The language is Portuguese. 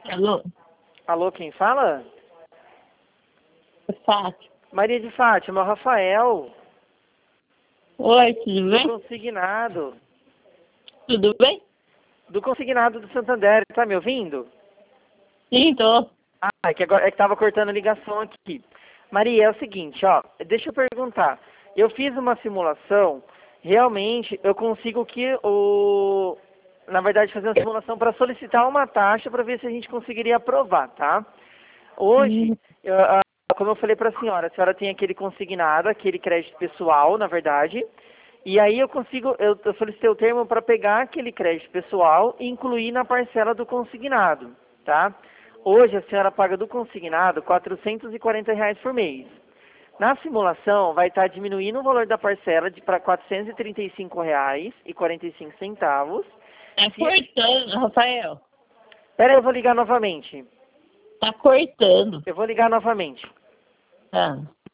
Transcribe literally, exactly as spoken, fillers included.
Alô? Alô, quem fala? Fátima. Maria de Fátima, é o Rafael, Oi, tudo do bem? consignado. Tudo bem? Do consignado do Santander, tá me ouvindo? Sim, tô. Ah, é que agora é que tava cortando a ligação aqui. Maria, é o seguinte, ó, deixa eu perguntar. Eu fiz uma simulação, realmente eu consigo que o na verdade fazer uma simulação para solicitar uma taxa para ver se a gente conseguiria aprovar, tá? Hoje, Hum, eu, ah, como eu falei para a senhora, a senhora tem aquele consignado, aquele crédito pessoal, na verdade, e aí eu consigo, eu, eu solicitei o termo para pegar aquele crédito pessoal e incluir na parcela do consignado, tá? Hoje a senhora paga do consignado quatrocentos e quarenta reais por mês. Na simulação vai estar diminuindo o valor da parcela para quatrocentos e trinta e cinco reais e quarenta e cinco centavos. tá Se... cortando, Rafael. Pera aí, eu vou ligar novamente. Tá cortando. Eu vou ligar novamente. Tá.